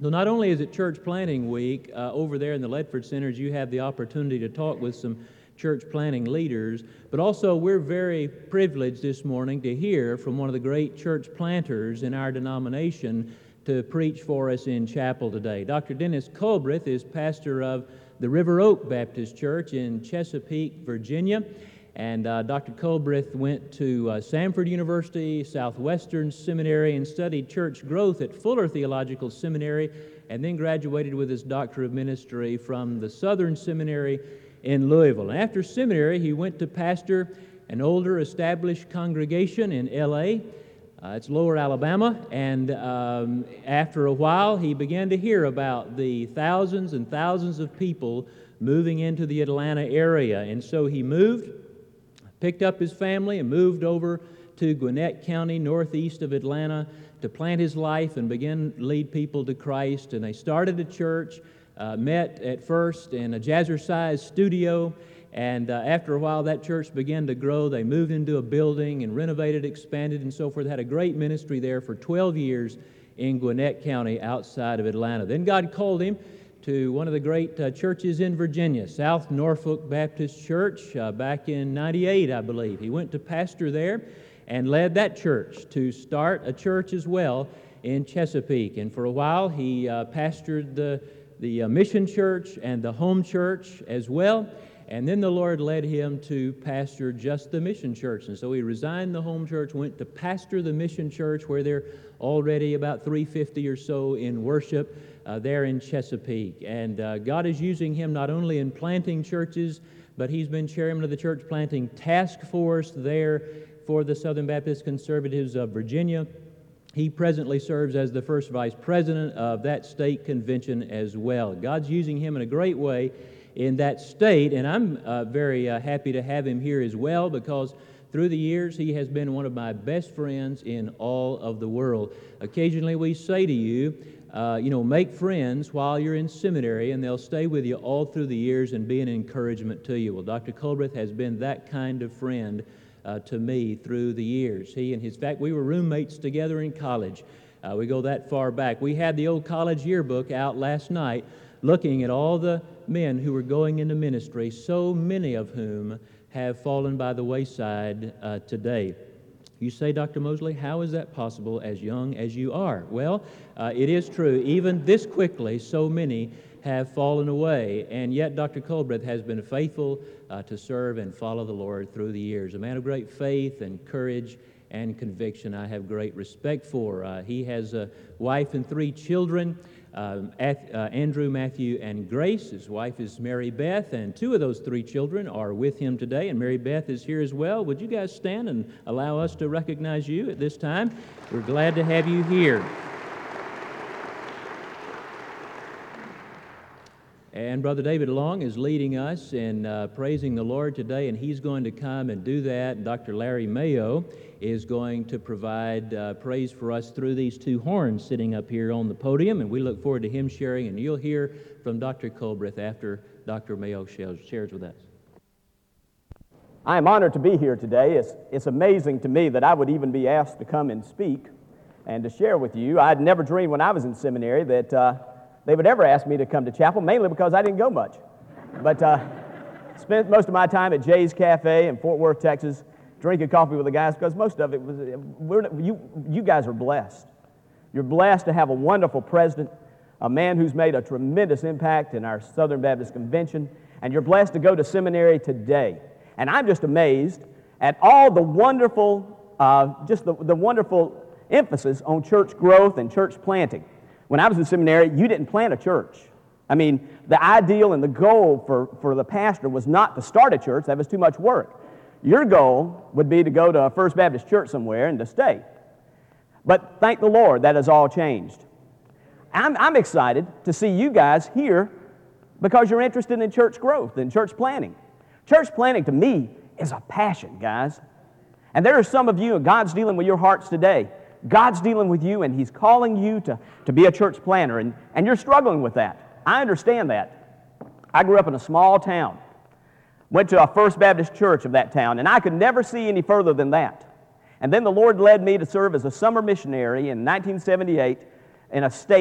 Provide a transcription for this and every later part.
So not only is it Church Planting Week over there in the Ledford Centers, you have the opportunity to talk with some church planting leaders, but also we're very privileged this morning to hear from one of the great church planters in our denomination to preach for us in chapel today. Dr. Dennis Culbreth is pastor of the River Oak Baptist Church in Chesapeake, Virginia. And Dr. Culbreth went to Samford University, Southwestern Seminary, and studied church growth at Fuller Theological Seminary, and then graduated with his Doctor of Ministry from the Southern Seminary in Louisville. And after seminary, he went to pastor an older established congregation in L.A., it's Lower Alabama, and after a while, he began to hear about the thousands and thousands of people moving into the Atlanta area, and so he picked up his family and moved over to Gwinnett County, northeast of Atlanta, to plant his life and begin to lead people to Christ. And they started a church, met at first in a jazzercise studio, and after a while that church began to grow. They moved into a building and renovated, expanded, and so forth. Had a great ministry there for 12 years in Gwinnett County outside of Atlanta. Then God called him to one of the great churches in Virginia, South Norfolk Baptist Church, back in '98, I believe. He went to pastor there and led that church to start a church as well in Chesapeake. And for a while, he pastored the mission church and the home church as well. And then the Lord led him to pastor just the mission church. And so he resigned the home church, went to pastor the mission church, where they're already about 350 or so in worship there in Chesapeake. And God is using him not only in planting churches, but he's been chairman of the church planting task force there for the Southern Baptist Conservatives of Virginia. He presently serves as the first vice president of that state convention as well. God's using him in a great way in that state, and I'm very happy to have him here as well, because through the years he has been one of my best friends in all of the world. Occasionally we say to you, make friends while you're in seminary, and they'll stay with you all through the years and be an encouragement to you. Well, Dr. Culbreth has been that kind of friend to me through the years. He and his fact, we were roommates together in college. We go that far back. We had the old college yearbook out last night looking at all the men who were going into ministry, so many of whom have fallen by the wayside today. You say, Dr. Mosley, how is that possible as young as you are? Well, it is true. Even this quickly, so many have fallen away, and yet Dr. Culbreth has been faithful to serve and follow the Lord through the years. A man of great faith and courage and conviction I have great respect for. He has a wife and 3 children, Andrew, Matthew, and Grace. His wife is Mary Beth, and 2 of those 3 children are with him today, and Mary Beth is here as well. Would you guys stand and allow us to recognize you at this time? We're glad to have you here. And Brother David Long is leading us in praising the Lord today, and he's going to come and do that. Dr. Larry Mayo is going to provide praise for us through these 2 horns sitting up here on the podium, and we look forward to him sharing, and you'll hear from Dr. Culbreth after Dr. Mayo shares with us. I am honored to be here today. It's amazing to me that I would even be asked to come and speak and to share with you. I'd never dreamed when I was in seminary that they would ever ask me to come to chapel, mainly because I didn't go much. But spent most of my time at Jay's Cafe in Fort Worth, Texas, drinking coffee with the guys, because most of it was, you guys are blessed. You're blessed to have a wonderful president, a man who's made a tremendous impact in our Southern Baptist Convention, and you're blessed to go to seminary today. And I'm just amazed at all the wonderful, the wonderful emphasis on church growth and church planting. When I was in seminary, you didn't plant a church. I mean, the ideal and the goal for the pastor was not to start a church. That was too much work. Your goal would be to go to a First Baptist church somewhere and to stay. But thank the Lord, that has all changed. I'm excited to see you guys here because you're interested in church growth and church planting. Church planting, to me, is a passion, guys. And there are some of you, and God's dealing with your hearts today. God's dealing with you, and He's calling you to be a church planter, and you're struggling with that. I understand that. I grew up in a small town, went to a First Baptist church of that town, and I could never see any further than that. And then the Lord led me to serve as a summer missionary in 1978 in a state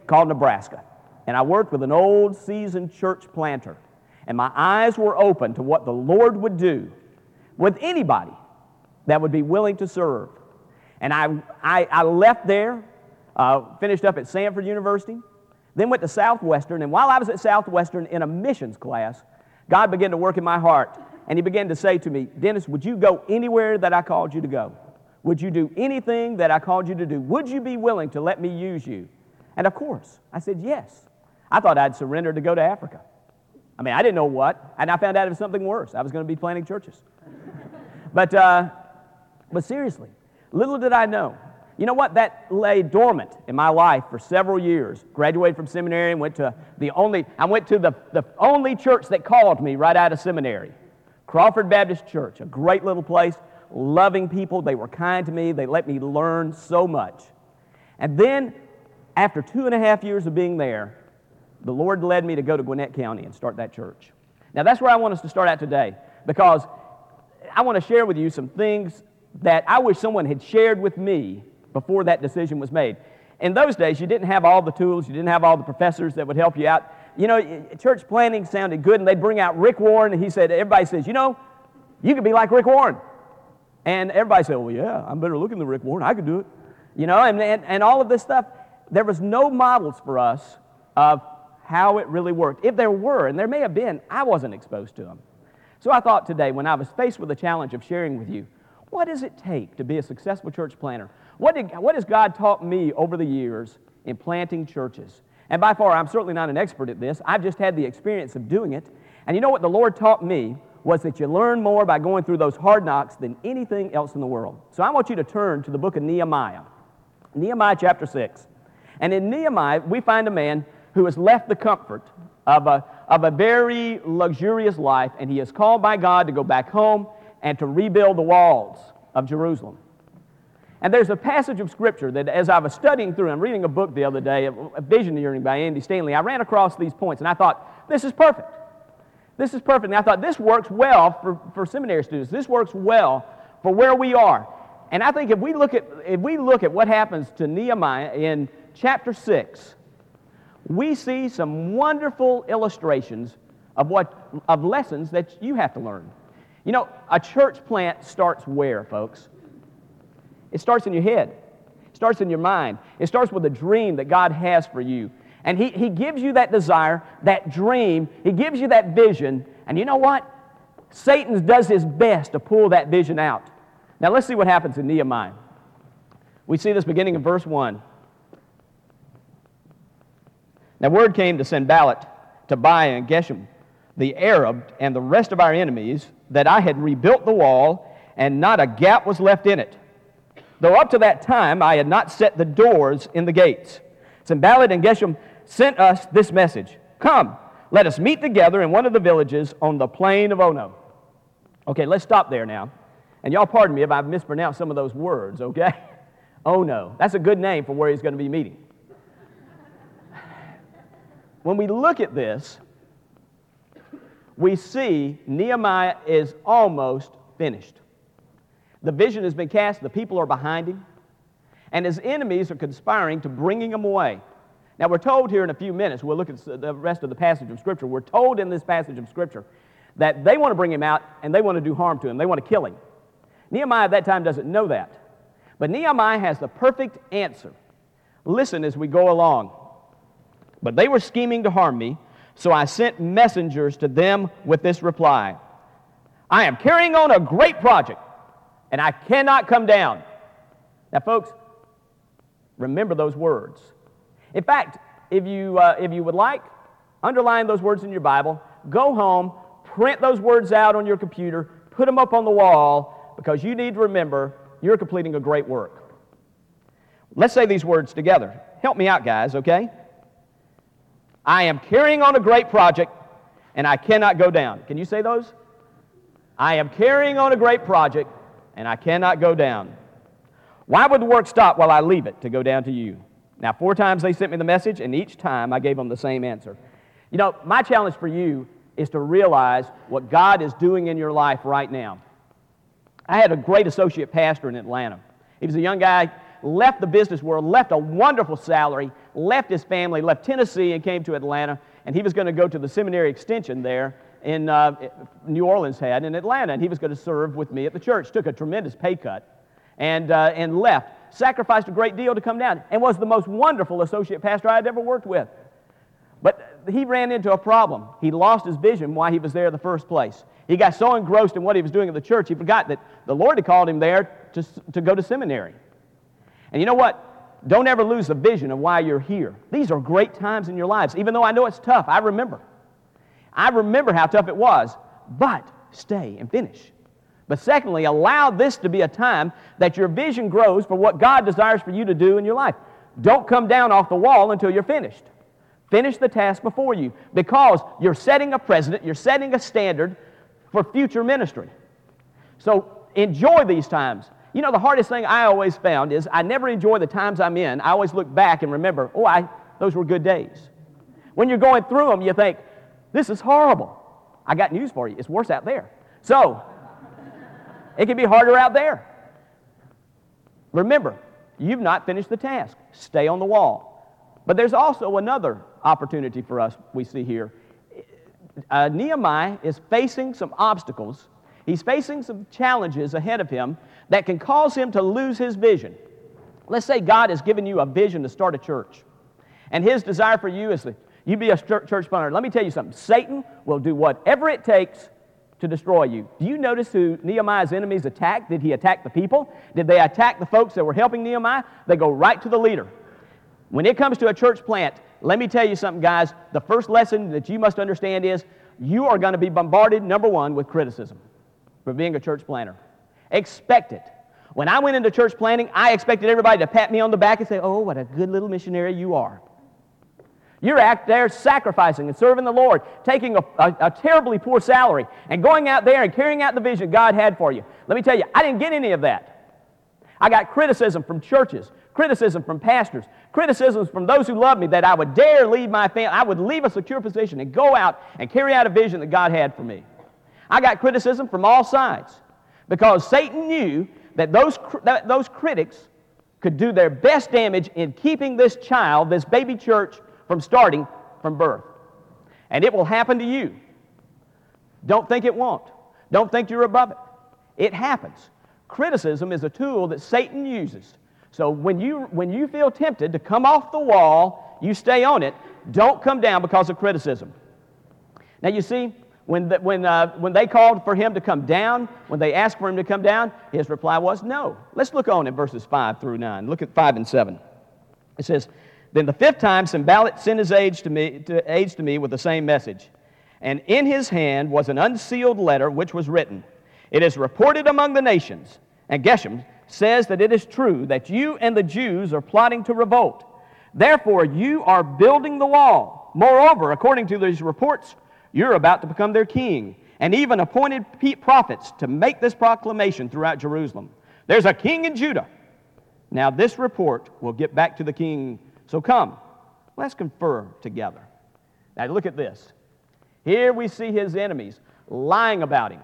called Nebraska. And I worked with an old seasoned church planter. And my eyes were open to what the Lord would do with anybody that would be willing to serve. And I left there, finished up at Samford University, then went to Southwestern. And while I was at Southwestern in a missions class, God began to work in my heart. And He began to say to me, Dennis, would you go anywhere that I called you to go? Would you do anything that I called you to do? Would you be willing to let me use you? And of course, I said yes. I thought I'd surrender to go to Africa. I mean, I didn't know what, and I found out it was something worse. I was going to be planting churches. But seriously, little did I know. You know what? That lay dormant in my life for several years. Graduated from seminary and went to the only church that called me right out of seminary. Crawford Baptist Church, a great little place, loving people. They were kind to me. They let me learn so much. And then, after 2.5 years of being there, the Lord led me to go to Gwinnett County and start that church. Now, that's where I want us to start out today, because I want to share with you some things that I wish someone had shared with me before that decision was made. In those days, you didn't have all the tools, you didn't have all the professors that would help you out. You know, church planning sounded good, and they'd bring out Rick Warren, and everybody says, you know, you could be like Rick Warren. And everybody said, well, yeah, I'm better looking than Rick Warren, I could do it. You know, and all of this stuff, there was no models for us of how it really worked. If there were, and there may have been, I wasn't exposed to them. So I thought today, when I was faced with the challenge of sharing with you, what does it take to be a successful church planter? What has God taught me over the years in planting churches? And by far, I'm certainly not an expert at this. I've just had the experience of doing it. And you know what the Lord taught me was that you learn more by going through those hard knocks than anything else in the world. So I want you to turn to the book of Nehemiah. Nehemiah chapter 6. And in Nehemiah, we find a man who has left the comfort of a very luxurious life, and he is called by God to go back home and to rebuild the walls of Jerusalem. And there's a passage of Scripture that, as I was studying through, I'm reading a book the other day, a Visioneering by Andy Stanley, I ran across these points, and I thought, this is perfect. This is perfect. And I thought, this works well for seminary students. This works well for where we are. And I think if we look at what happens to Nehemiah in chapter 6, we see some wonderful illustrations of lessons that you have to learn. You know, a church plant starts where, folks? It starts in your head. It starts in your mind. It starts with a dream that God has for you. And He gives you that desire, that dream. He gives you that vision. And you know what? Satan does his best to pull that vision out. Now let's see what happens in Nehemiah. We see this beginning in verse 1. Now word came to Sanballat, Tobiah, and Geshem, the Arab, and the rest of our enemies, that I had rebuilt the wall, and not a gap was left in it, though up to that time I had not set the doors in the gates. Sanballat and Geshem sent us this message: come, let us meet together in one of the villages on the plain of Ono. Okay, let's stop there now. And y'all pardon me if I've mispronounced some of those words, okay? Ono. That's a good name for where he's going to be meeting. When we look at this, we see Nehemiah is almost finished. The vision has been cast, the people are behind him, and his enemies are conspiring to bringing him away. Now we're told here in a few minutes, we'll look at the rest of the passage of Scripture, we're told in this passage of Scripture that they want to bring him out and they want to do harm to him, they want to kill him. Nehemiah at that time doesn't know that. But Nehemiah has the perfect answer. Listen as we go along. But they were scheming to harm me, so I sent messengers to them with this reply: I am carrying on a great project, and I cannot come down. Now, folks, remember those words. In fact, if you would like, underline those words in your Bible, go home, print those words out on your computer, put them up on the wall, because you need to remember you're completing a great work. Let's say these words together. Help me out, guys, okay? I am carrying on a great project, and I cannot go down. Can you say those? I am carrying on a great project, and I cannot go down. Why would the work stop while I leave it to go down to you? Now, 4 times they sent me the message, and each time I gave them the same answer. You know, my challenge for you is to realize what God is doing in your life right now. I had a great associate pastor in Atlanta. He was a young guy, left the business world, left a wonderful salary, left his family, left Tennessee and came to Atlanta, and he was going to go to the seminary extension there in New Orleans had in Atlanta, and he was going to serve with me at the church. Took a tremendous pay cut and left. Sacrificed a great deal to come down and was the most wonderful associate pastor I had ever worked with. But he ran into a problem. He lost his vision why he was there in the first place. He got so engrossed in what he was doing at the church, he forgot that the Lord had called him there to go to seminary. And you know what? Don't ever lose the vision of why you're here. These are great times in your lives. Even though I know it's tough, I remember how tough it was, but stay and finish. But secondly, allow this to be a time that your vision grows for what God desires for you to do in your life. Don't come down off the wall until you're finished. Finish the task before you, because you're setting a precedent, you're setting a standard for future ministry. So enjoy these times. You know, the hardest thing I always found is I never enjoy the times I'm in. I always look back and remember, those were good days. When you're going through them, you think, this is horrible. I got news for you. It's worse out there. So, it can be harder out there. Remember, you've not finished the task. Stay on the wall. But there's also another opportunity for us we see here. Nehemiah is facing some obstacles. He's facing some challenges ahead of him that can cause him to lose his vision. Let's say God has given you a vision to start a church, and his desire for you is that you be a church planter. Let me tell you something. Satan will do whatever it takes to destroy you. Do you notice who Nehemiah's enemies attacked? Did he attack the people? Did they attack the folks that were helping Nehemiah? They go right to the leader. When it comes to a church plant, let me tell you something, guys. The first lesson that you must understand is you are going to be bombarded, number one, with criticism for being a church planter. Expect it. When I went into church planting, I expected everybody to pat me on the back and say, oh, what a good little missionary you are. You're out there sacrificing and serving the Lord, taking a terribly poor salary and going out there and carrying out the vision God had for you. Let me tell you, I didn't get any of that. I got criticism from churches, criticism from pastors, criticisms from those who loved me that I would dare leave my family. I would leave a secure position and go out and carry out a vision that God had for me. I got criticism from all sides because Satan knew that those critics could do their best damage in keeping this child, this baby church, from starting from birth. And it will happen to you. Don't think it won't. Don't think you're above it. It happens. Criticism is a tool that Satan uses. So when you feel tempted to come off the wall, you stay on it. Don't come down because of criticism. Now you see, when they called for him to come down, when they asked for him to come down, his reply was no. Let's look on in verses 5 through 9. Look at 5 and 7. It says, then the fifth time Sanballat sent his aides to me with the same message. And in his hand was an unsealed letter which was written, it is reported among the nations, and Geshem says that it is true that you and the Jews are plotting to revolt. Therefore you are building the wall. Moreover, according to these reports, you're about to become their king, and even appointed prophets to make this proclamation throughout Jerusalem. There's a king in Judah. Now this report will get back to the king. So come, let's confer together. Now look at this. Here we see his enemies lying about him.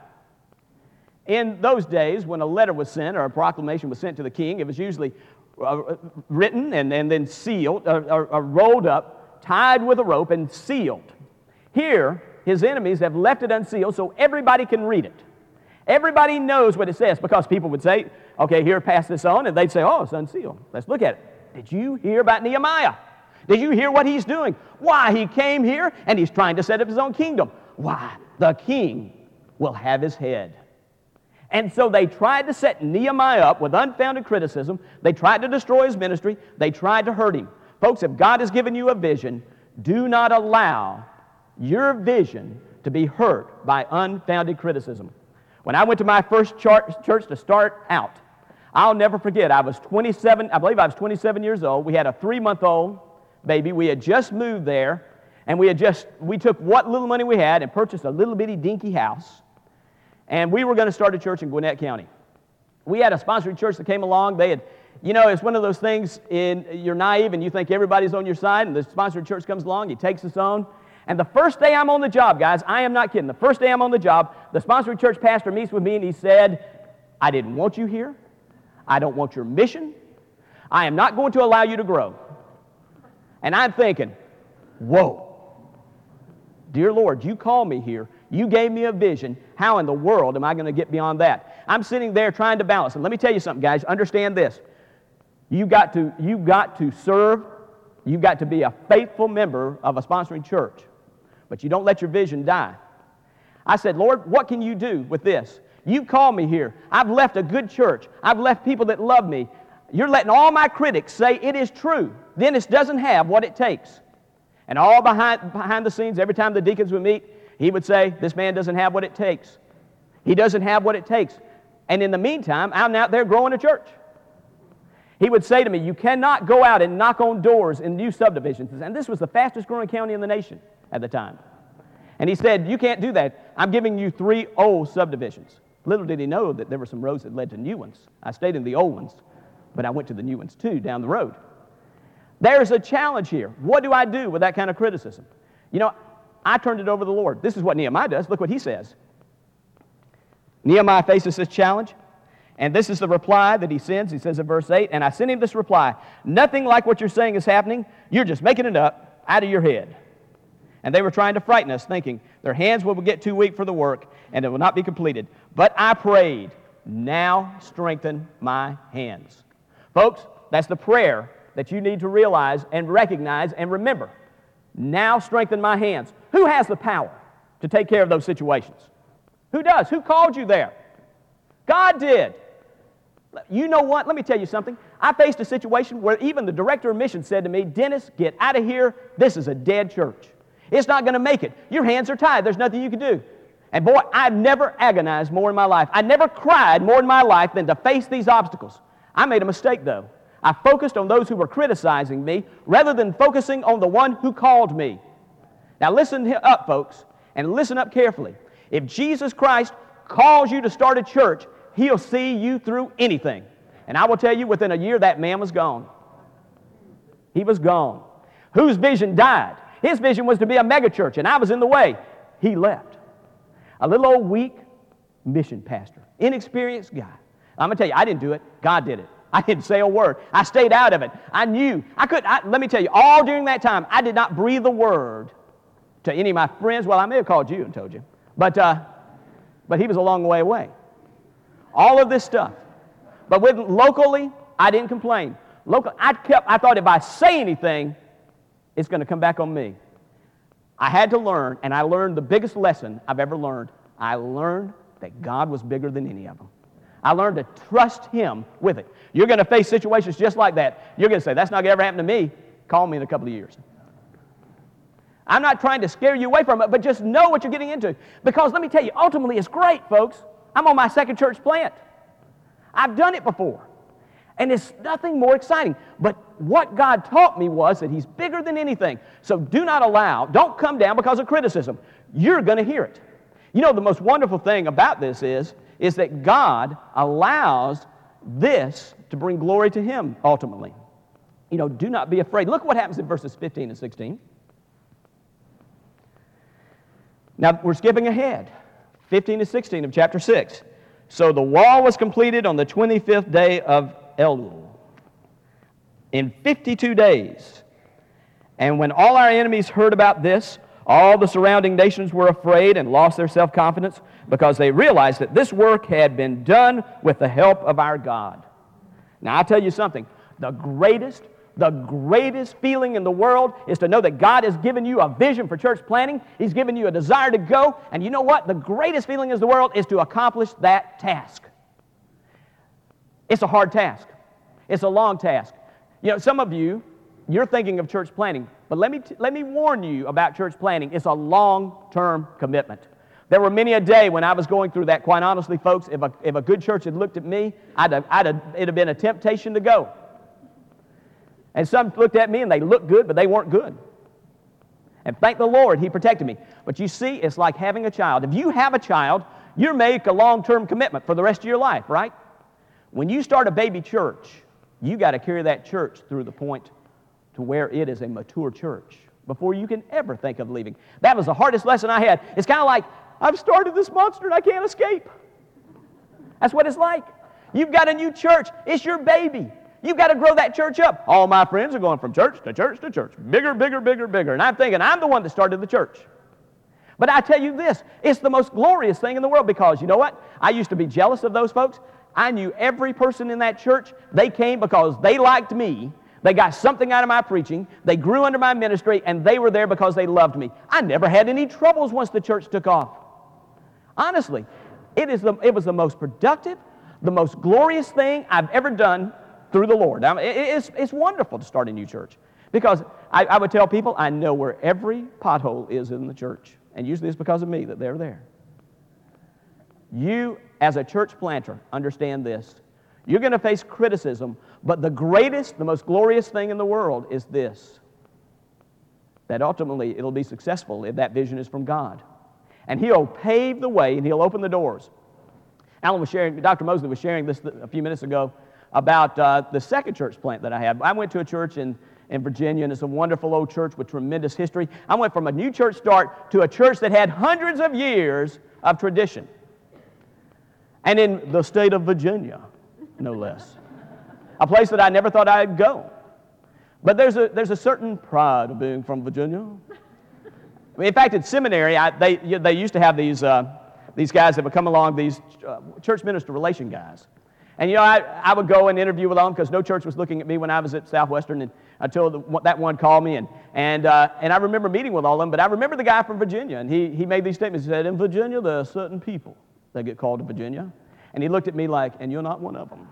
In those days, when a letter was sent or a proclamation was sent to the king, it was usually written and then sealed, or rolled up, tied with a rope and sealed. Here, his enemies have left it unsealed so everybody can read it. Everybody knows what it says because people would say, okay, here, pass this on, and they'd say, oh, it's unsealed. Let's look at it. Did you hear about Nehemiah? Did you hear what he's doing? Why, he came here and he's trying to set up his own kingdom. Why, the king will have his head. And so they tried to set Nehemiah up with unfounded criticism. They tried to destroy his ministry. They tried to hurt him. Folks, if God has given you a vision, do not allow your vision to be hurt by unfounded criticism. When I went to my first church to start out, I'll never forget, I was 27 years old. We had a 3-month-old baby. We had just moved there, and we took what little money we had and purchased a little bitty dinky house, and we were going to start a church in Gwinnett County. We had a sponsoring church that came along. It's one of those things, you're naive and you think everybody's on your side, and the sponsoring church comes along, he takes us on. And the first day I'm on the job, guys, I am not kidding, the first day I'm on the job, the sponsoring church pastor meets with me and he said, I didn't want you here. I don't want your mission. I am not going to allow you to grow. And I'm thinking, whoa. Dear Lord, you called me here. You gave me a vision. How in the world am I going to get beyond that? I'm sitting there trying to balance. And let me tell you something, guys. Understand this. You've got to serve. You've got to be a faithful member of a sponsoring church. But you don't let your vision die. I said, Lord, what can you do with this? You called me here. I've left a good church. I've left people that love me. You're letting all my critics say it is true. Dennis doesn't have what it takes. And all behind the scenes, every time the deacons would meet, he would say, this man doesn't have what it takes. He doesn't have what it takes. And in the meantime, I'm out there growing a church. He would say to me, you cannot go out and knock on doors in new subdivisions. And this was the fastest growing county in the nation at the time. And he said, you can't do that. I'm giving you 3 old subdivisions. Little did he know that there were some roads that led to new ones. I stayed in the old ones, but I went to the new ones too down the road. There's a challenge here. What do I do with that kind of criticism? You know, I turned it over to the Lord. This is what Nehemiah does. Look what he says. Nehemiah faces this challenge, and this is the reply that he sends. He says in verse 8, and I sent him this reply, nothing like what you're saying is happening. You're just making it up out of your head. And they were trying to frighten us, thinking their hands will get too weak for the work, and it will not be completed. But I prayed, now strengthen my hands. Folks, that's the prayer that you need to realize and recognize and remember. Now strengthen my hands. Who has the power to take care of those situations? Who does? Who called you there? God did. You know what? Let me tell you something. I faced a situation where even the director of missions said to me, Dennis, get out of here. This is a dead church. It's not going to make it. Your hands are tied. There's nothing you can do. And boy, I've never agonized more in my life. I never cried more in my life than to face these obstacles. I made a mistake, though. I focused on those who were criticizing me rather than focusing on the one who called me. Now listen up, folks, and listen up carefully. If Jesus Christ calls you to start a church, He'll see you through anything. And I will tell you, within a year, that man was gone. He was gone. Whose vision died? His vision was to be a megachurch, and I was in the way. He left. A little old weak mission pastor, inexperienced guy. I'm going to tell you, I didn't do it. God did it. I didn't say a word. I stayed out of it. I knew. Let me tell you, all during that time, I did not breathe a word to any of my friends. Well, I may have called you and told you. But he was a long way away. All of this stuff. But locally, I didn't complain. I thought if I say anything, it's going to come back on me. I had to learn, and I learned the biggest lesson I've ever learned. I learned that God was bigger than any of them. I learned to trust Him with it. You're going to face situations just like that. You're going to say, that's not going to ever happen to me. Call me in a couple of years. I'm not trying to scare you away from it, but just know what you're getting into. Because let me tell you, ultimately it's great, folks. I'm on my second church plant. I've done it before. And it's nothing more exciting. But what God taught me was that He's bigger than anything. So don't come down because of criticism. You're going to hear it. You know, the most wonderful thing about this is that God allows this to bring glory to Him ultimately. You know, do not be afraid. Look what happens in verses 15 and 16. Now, we're skipping ahead. 15 to 16 of chapter 6. So the wall was completed on the 25th day of Elul, in 52 days. And when all our enemies heard about this, all the surrounding nations were afraid and lost their self-confidence because they realized that this work had been done with the help of our God. Now, I'll tell you something. The greatest feeling in the world is to know that God has given you a vision for church planting. He's given you a desire to go. And you know what? The greatest feeling in the world is to accomplish that task. It's a hard task. It's a long task. You know, some of you, you're thinking of church planting, but let me warn you about church planting. It's a long-term commitment. There were many a day when I was going through that, quite honestly, folks, if a good church had looked at me, it'd have been a temptation to go. And some looked at me and they looked good, but they weren't good. And thank the Lord, He protected me. But you see, it's like having a child. If you have a child, you make a long-term commitment for the rest of your life, right? When you start a baby church, you got to carry that church through the point to where it is a mature church before you can ever think of leaving. That was the hardest lesson I had. It's kind of like, I've started this monster and I can't escape. That's what it's like. You've got a new church. It's your baby. You've got to grow that church up. All my friends are going from church to church to church. Bigger, bigger, bigger, bigger. And I'm thinking, I'm the one that started the church. But I tell you this, it's the most glorious thing in the world because, you know what? I used to be jealous of those folks. I knew every person in that church. They came because they liked me. They got something out of my preaching. They grew under my ministry, and they were there because they loved me. I never had any troubles once the church took off. Honestly, it was the most productive, the most glorious thing I've ever done through the Lord. I mean, it's wonderful to start a new church because I would tell people, I know where every pothole is in the church, and usually it's because of me that they're there. You, as a church planter, understand this. You're going to face criticism, but the greatest, the most glorious thing in the world is this, that ultimately it'll be successful if that vision is from God. And He'll pave the way and He'll open the doors. Dr. Mosley was sharing this a few minutes ago about the second church plant that I had. I went to a church in Virginia, and it's a wonderful old church with tremendous history. I went from a new church start to a church that had hundreds of years of tradition. And in the state of Virginia, no less. A place that I never thought I'd go. But there's a certain pride of being from Virginia. In fact, in seminary, they used to have these guys that would come along, these church minister relation guys. And, you know, I would go and interview with them because no church was looking at me when I was at Southwestern and until that one called me. And I remember meeting with all of them, but I remember the guy from Virginia, and he made these statements. He said, in Virginia, there are certain people that get called to Virginia. And he looked at me like, and you're not one of them.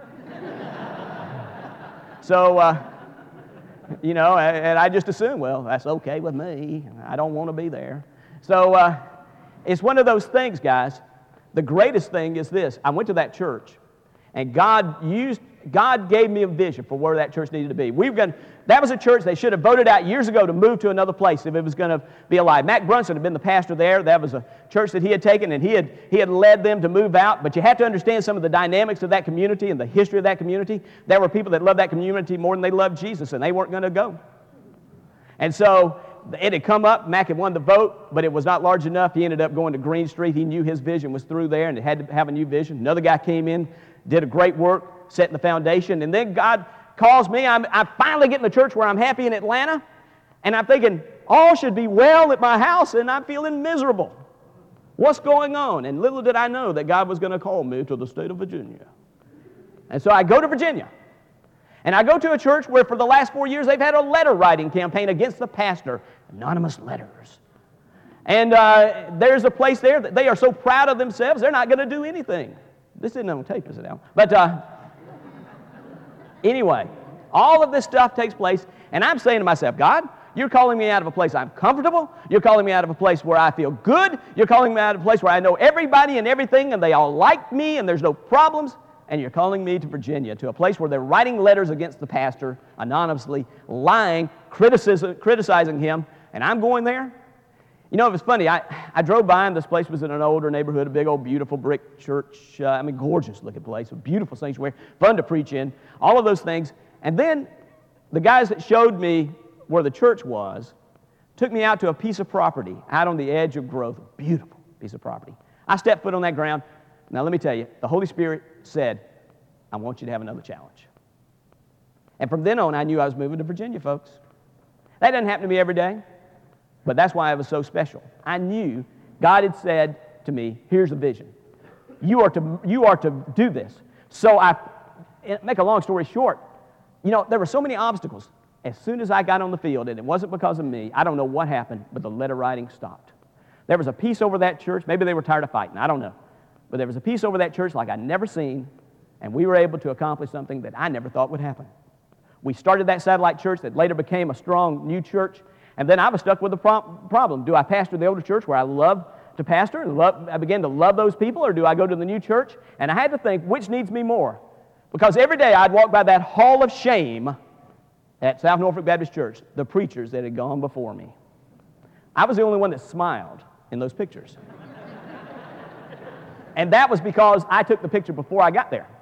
So, you know, and I just assumed, well, that's okay with me. I don't want to be there. So it's one of those things, guys. The greatest thing is this. I went to that church, and God gave me a vision for where that church needed to be. That was a church they should have voted out years ago to move to another place if it was going to be alive. Mac Brunson had been the pastor there. That was a church that he had taken, and he had led them to move out. But you have to understand some of the dynamics of that community and the history of that community. There were people that loved that community more than they loved Jesus, and they weren't going to go. And so it had come up. Mac had won the vote, but it was not large enough. He ended up going to Green Street. He knew his vision was through there, and it had to have a new vision. Another guy came in, did a great work, setting the foundation, and then God calls me. I'm finally getting the church where I'm happy in Atlanta, and I'm thinking, all should be well at my house, and I'm feeling miserable. What's going on? And little did I know that God was going to call me to the state of Virginia. And so I go to Virginia, and I go to a church where for the last 4 years they've had a letter-writing campaign against the pastor, anonymous letters. And there's a place there that they are so proud of themselves, they're not going to do anything. This isn't on tape, is it now? But anyway, all of this stuff takes place, and I'm saying to myself, God, you're calling me out of a place I'm comfortable. You're calling me out of a place where I feel good. You're calling me out of a place where I know everybody and everything, and they all like me, and there's no problems. And you're calling me to Virginia, to a place where they're writing letters against the pastor, anonymously, lying, criticizing him, and I'm going there. You know, it was funny. I drove by, and this place was in an older neighborhood, a big old beautiful brick church. Gorgeous looking place, a beautiful sanctuary, fun to preach in, all of those things. And then the guys that showed me where the church was took me out to a piece of property out on the edge of growth, a beautiful piece of property. I stepped foot on that ground. Now, let me tell you, the Holy Spirit said, I want you to have another challenge. And from then on, I knew I was moving to Virginia, folks. That doesn't happen to me every day. But that's why it was so special. I knew God had said to me, here's a vision. You are to do this. So make a long story short, you know, there were so many obstacles. As soon as I got on the field, and it wasn't because of me, I don't know what happened, but the letter writing stopped. There was a peace over that church. Maybe they were tired of fighting. I don't know. But there was a peace over that church like I'd never seen, and we were able to accomplish something that I never thought would happen. We started that satellite church that later became a strong new church. And then I was stuck with the problem. Do I pastor the older church where I love to pastor and I began to love those people, or do I go to the new church? And I had to think, which needs me more? Because every day I'd walk by that hall of shame at South Norfolk Baptist Church, the preachers that had gone before me. I was the only one that smiled in those pictures. And that was because I took the picture before I got there.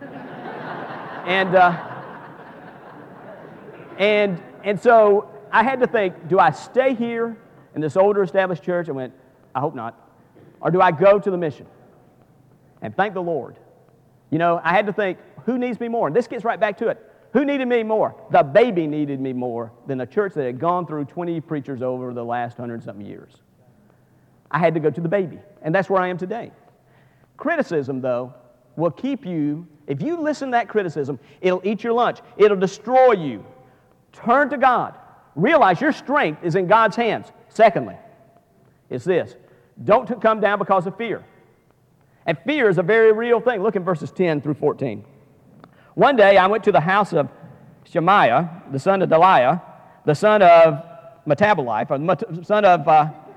And so I had to think, do I stay here in this older established church? I went, I hope not. Or do I go to the mission? And thank the Lord. You know, I had to think, who needs me more? And this gets right back to it. Who needed me more? The baby needed me more than a church that had gone through 20 preachers over the last 100-something years. I had to go to the baby, and that's where I am today. Criticism, though, will keep you, if you listen to that criticism, it'll eat your lunch. It'll destroy you. Turn to God. Realize your strength is in God's hands. Secondly, it's this. Don't come down because of fear. And fear is a very real thing. Look in verses 10 through 14. One day I went to the house of Shemaiah, the son of Deliah, the son of Metabolite, or son of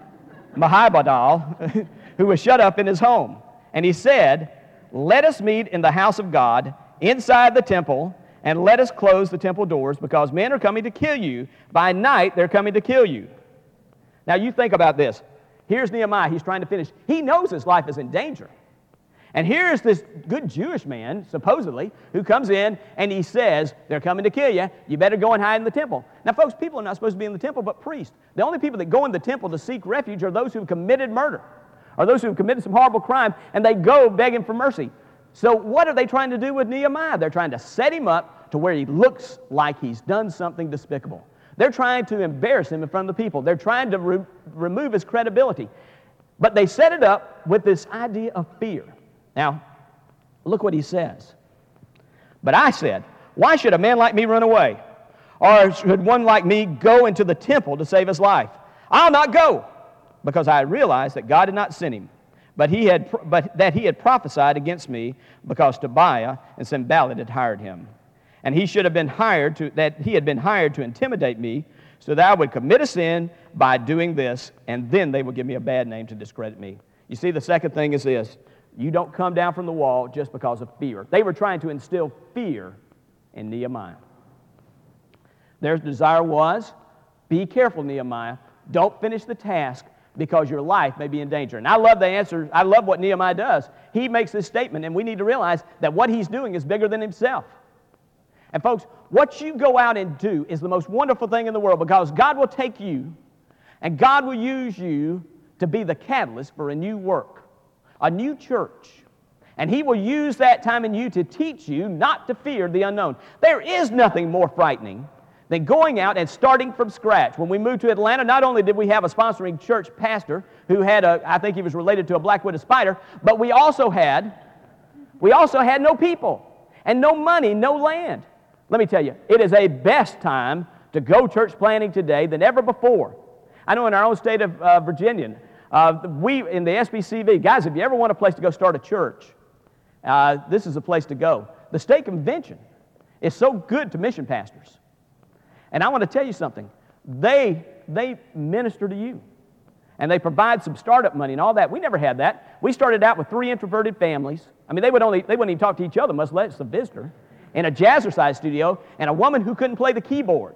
Mahibadal, who was shut up in his home. And he said, "Let us meet in the house of God, inside the temple, and let us close the temple doors, because men are coming to kill you. By night they're coming to kill you." Now you think about this. Here's Nehemiah. He's trying to finish. He knows his life is in danger. And here's this good Jewish man, supposedly, who comes in and he says, "They're coming to kill you. You better go and hide in the temple." Now, folks, people are not supposed to be in the temple but priests. The only people that go in the temple to seek refuge are those who have committed murder, or those who have committed some horrible crime, and they go begging for mercy. So what are they trying to do with Nehemiah? They're trying to set him up to where he looks like he's done something despicable. They're trying to embarrass him in front of the people. They're trying to remove his credibility. But they set it up with this idea of fear. Now, look what he says. "But I said, why should a man like me run away? Or should one like me go into the temple to save his life? I'll not go, because I realized that God had not sent him, but that he had prophesied against me, because Tobiah and Sanballat had hired him. And he had been hired to intimidate me, so that I would commit a sin by doing this, and then they would give me a bad name to discredit me." You see, the second thing is this. You don't come down from the wall just because of fear. They were trying to instill fear in Nehemiah. Their desire was, be careful, Nehemiah. Don't finish the task because your life may be in danger. And I love the answer. I love what Nehemiah does. He makes this statement, and we need to realize that what he's doing is bigger than himself. And folks, what you go out and do is the most wonderful thing in the world, because God will take you and God will use you to be the catalyst for a new work, a new church. And He will use that time in you to teach you not to fear the unknown. There is nothing more frightening than going out and starting from scratch. When we moved to Atlanta, not only did we have a sponsoring church pastor who had I think he was related to a black widow spider, but we also had no people and no money, no land. Let me tell you, it is a best time to go church planting today than ever before. I know in our own state of Virginia, we in the SBCV, guys, if you ever want a place to go start a church, this is a place to go. The state convention is so good to mission pastors. And I want to tell you something. They minister to you. And they provide some startup money and all that. We never had that. We started out with 3 introverted families. I mean, they wouldn't even talk to each other, much less a visitor, in a jazzercise studio, and a woman who couldn't play the keyboard.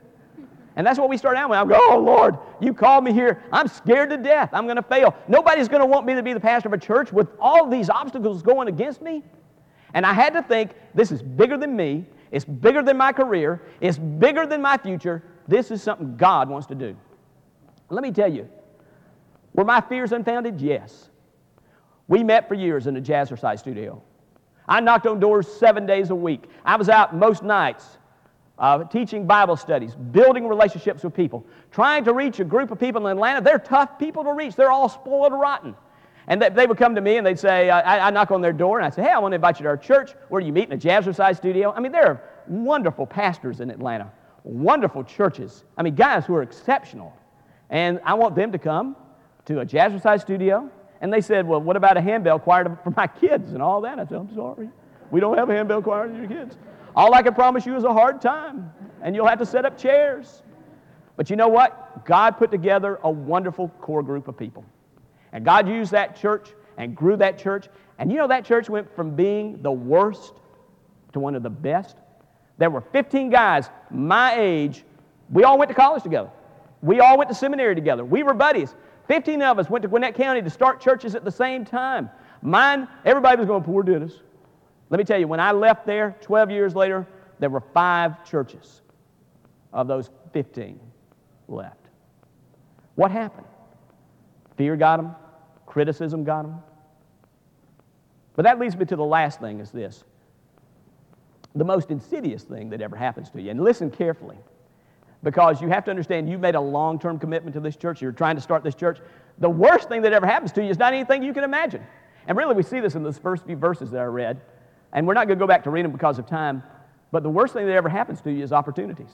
And that's what we started out with. I go, "Oh, Lord, you called me here. I'm scared to death. I'm going to fail. Nobody's going to want me to be the pastor of a church with all these obstacles going against me." And I had to think, this is bigger than me. It's bigger than my career. It's bigger than my future. This is something God wants to do. Let me tell you, were my fears unfounded? Yes. We met for years in a jazzercise studio. I knocked on doors 7 days a week. I was out most nights teaching Bible studies, building relationships with people, trying to reach a group of people in Atlanta. They're tough people to reach. They're all spoiled rotten. And they would come to me and they'd say, I knock on their door and I'd say, "Hey, I want to invite you to our church. Where do you meet? In a jazzercise studio?" I mean, there are wonderful pastors in Atlanta, wonderful churches. I mean, guys who are exceptional. And I want them to come to a jazzercise studio. And they said, "Well, what about a handbell choir for my kids and all that?" I said, "I'm sorry. We don't have a handbell choir for your kids. All I can promise you is a hard time, and you'll have to set up chairs." But you know what? God put together a wonderful core group of people. And God used that church and grew that church. And you know, that church went from being the worst to one of the best. There were 15 guys my age. We all went to college together. We all went to seminary together. We were buddies. 15 of us went to Gwinnett County to start churches at the same time. Mine, everybody was going, "Poor Dennis." Let me tell you, when I left there 12 years later, there were 5 churches of those 15 left. What happened? Fear got them. Criticism got them. But that leads me to the last thing, is this. the most insidious thing that ever happens to you. And listen carefully, because you have to understand you've made a long-term commitment to this church. You're trying to start this church. The worst thing that ever happens to you is not anything you can imagine. And really, we see this in those first few verses that I read. And we're not going to go back to read them because of time. But the worst thing that ever happens to you is opportunities.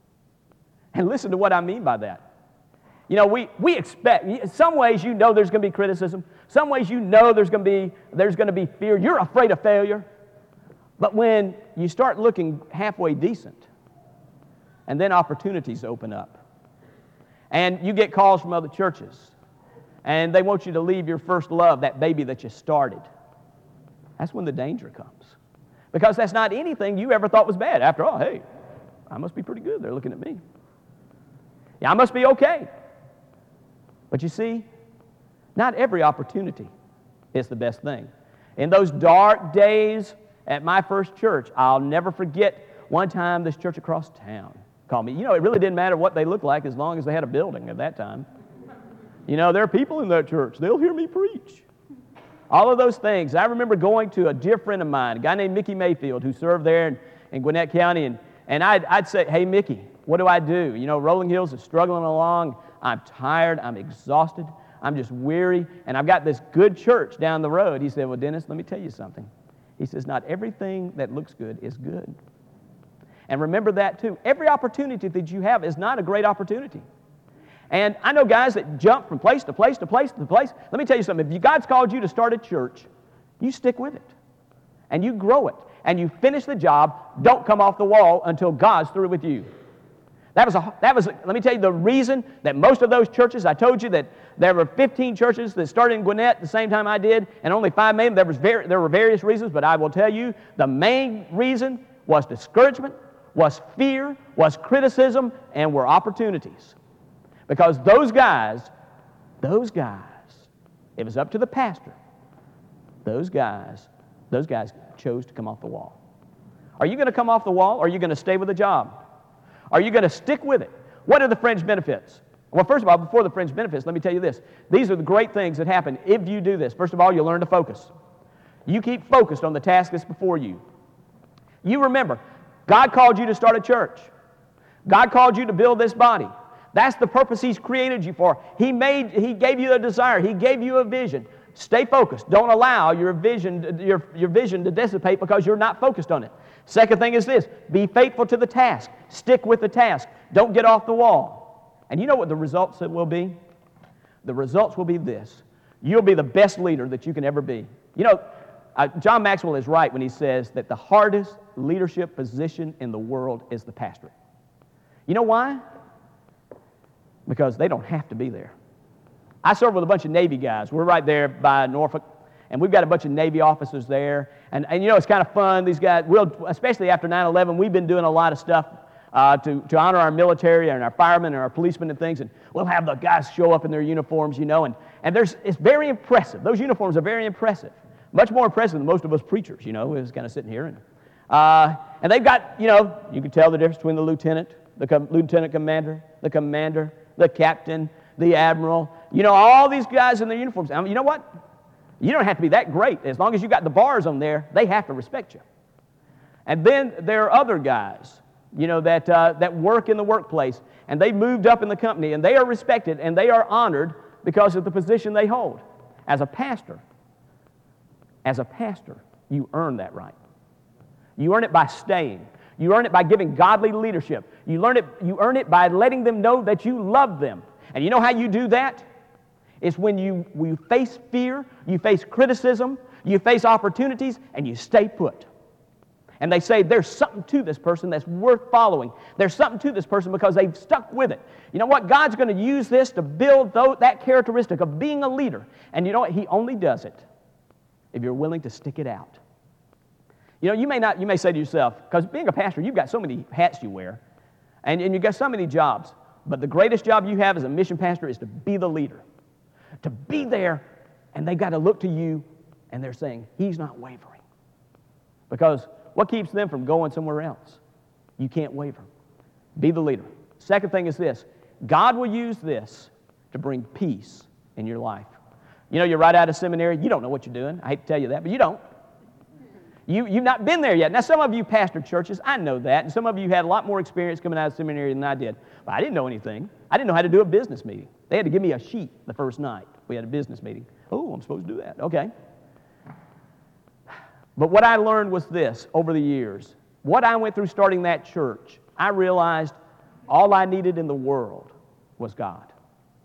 And listen to what I mean by that. You know, we expect, in some ways you know there's going to be criticism. Some ways you know there's going to be fear. You're afraid of failure. But when you start looking halfway decent, and then opportunities open up, and you get calls from other churches, and they want you to leave your first love, that baby that you started, that's when the danger comes. Because that's not anything you ever thought was bad. After all, hey, I must be pretty good. They're looking at me. Yeah, I must be okay. But you see, not every opportunity is the best thing. In those dark days at my first church, I'll never forget one time this church across town called me. You know, it really didn't matter what they looked like as long as they had a building at that time. You know, there are people in that church. They'll hear me preach. All of those things. I remember going to a dear friend of mine, a guy named Mickey Mayfield, who served there in Gwinnett County, and I'd say, hey, Mickey, what do I do? You know, Rolling Hills is struggling along. I'm tired. I'm exhausted. I'm just weary, and I've got this good church down the road. He said, well, Dennis, let me tell you something. He says, not everything that looks good is good. And remember that, too. Every opportunity that you have is not a great opportunity. And I know guys that jump from place to place to place to place. Let me tell you something. If God's called you to start a church, you stick with it. And you grow it. And you finish the job. Don't come off the wall until God's through with you. That was. Let me tell you the reason that most of those churches, I told you that there were 15 churches that started in Gwinnett the same time I did, and only 5 made them. There were various reasons, but I will tell you the main reason was discouragement, was fear, was criticism, and were opportunities. Because those guys, it was up to the pastor. Those guys chose to come off the wall. Are you going to come off the wall, or are you going to stay with the job? Are you going to stick with it? What are the fringe benefits? Well, first of all, before the fringe benefits, let me tell you this. These are the great things that happen if you do this. First of all, you'll learn to focus. You keep focused on the task that's before you. You remember, God called you to start a church. God called you to build this body. That's the purpose He's created you for. He gave you a desire. He gave you a vision. Stay focused. Don't allow your vision to dissipate because you're not focused on it. Second thing is this. Be faithful to the task. Stick with the task. Don't get off the wall. And you know what the results will be? The results will be this. You'll be the best leader that you can ever be. You know, John Maxwell is right when he says that the hardest leadership position in the world is the pastorate. You know why? Because they don't have to be there. I serve with a bunch of Navy guys. We're right there by Norfolk, and we've got a bunch of Navy officers there. And you know, it's kind of fun. These guys, especially after 9/11, we've been doing a lot of stuff to honor our military and our firemen and our policemen and things. And we'll have the guys show up in their uniforms, you know, and it's very impressive. Those uniforms are very impressive. Much more impressive than most of us preachers, you know. We're just kind of sitting here. And they've got, you know, you can tell the difference between the lieutenant commander, the captain, the admiral. You know, all these guys in their uniforms. I mean, you know what? You don't have to be that great. As long as you got the bars on there, they have to respect you. And then there are other guys, you know, that work in the workplace, and they moved up in the company, and they are respected, and they are honored because of the position they hold. As a pastor, you earn that right. You earn it by staying. You earn it by giving godly leadership. You earn it by letting them know that you love them. And you know how you do that? It's when you face fear, you face criticism, you face opportunities, and you stay put. And they say, there's something to this person that's worth following. There's something to this person because they've stuck with it. You know what? God's going to use this to build that characteristic of being a leader. And you know what? He only does it if you're willing to stick it out. You know, you may say to yourself, because being a pastor, you've got so many hats you wear, and you've got so many jobs, but the greatest job you have as a mission pastor is to be the leader. To be there, and they've got to look to you, and they're saying, he's not wavering. Because what keeps them from going somewhere else? You can't waver. Be the leader. Second thing is this. God will use this to bring peace in your life. You know, you're right out of seminary. You don't know what you're doing. I hate to tell you that, but you don't. You've not been there yet. Now, some of you pastored churches, I know that, and some of you had a lot more experience coming out of seminary than I did. But I didn't know anything. I didn't know how to do a business meeting. They had to give me a sheet the first night. We had a business meeting. Oh, I'm supposed to do that. Okay. But what I learned was this over the years. What I went through starting that church, I realized all I needed in the world was God.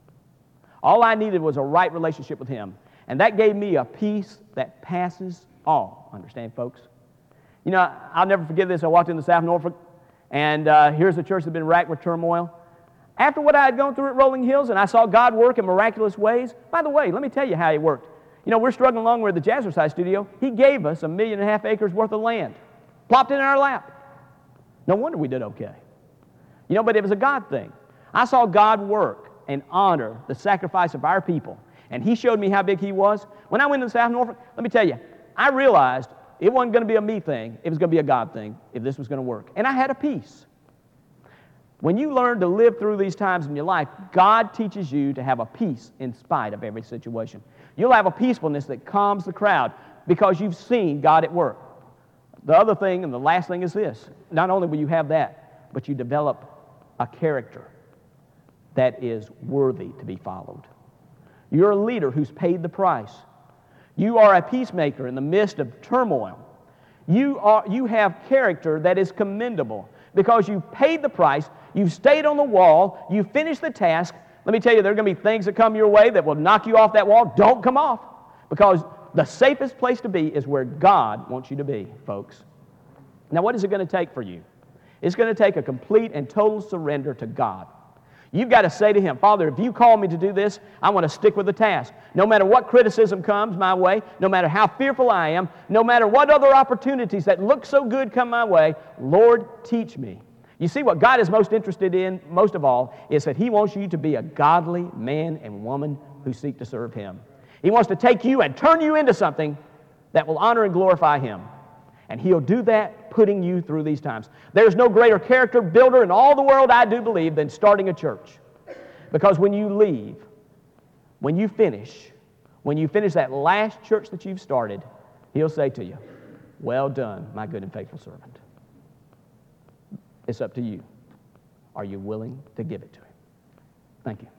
All I needed was a right relationship with Him. And that gave me a peace that passes all. Understand, folks? You know, I'll never forget this. I walked into South Norfolk, and here's a church that had been racked with turmoil. After what I had gone through at Rolling Hills, and I saw God work in miraculous ways, by the way, let me tell you how He worked. You know, we're struggling along with the Jazzercise studio. He gave us 1.5 million acres worth of land, plopped it in our lap. No wonder we did okay. You know, but it was a God thing. I saw God work and honor the sacrifice of our people, and He showed me how big He was. When I went to South Norfolk, let me tell you, I realized it wasn't going to be a me thing. It was going to be a God thing if this was going to work. And I had a peace. When you learn to live through these times in your life, God teaches you to have a peace in spite of every situation. You'll have a peacefulness that calms the crowd because you've seen God at work. The other thing, and the last thing is this. Not only will you have that, but you develop a character that is worthy to be followed. You're a leader who's paid the price. You are a peacemaker in the midst of turmoil. You have character that is commendable because you paid the price, you've stayed on the wall, you finished the task. Let me tell you, there are going to be things that come your way that will knock you off that wall. Don't come off, because the safest place to be is where God wants you to be, folks. Now, what is it going to take for you? It's going to take a complete and total surrender to God. You've got to say to Him, Father, if you call me to do this, I want to stick with the task. No matter what criticism comes my way, no matter how fearful I am, no matter what other opportunities that look so good come my way, Lord, teach me. You see, what God is most interested in, most of all, is that He wants you to be a godly man and woman who seek to serve Him. He wants to take you and turn you into something that will honor and glorify Him. And He'll do that putting you through these times. There's no greater character builder in all the world, I do believe, than starting a church. Because when you leave, when you finish that last church that you've started, He'll say to you, well done, my good and faithful servant. It's up to you. Are you willing to give it to Him? Thank you.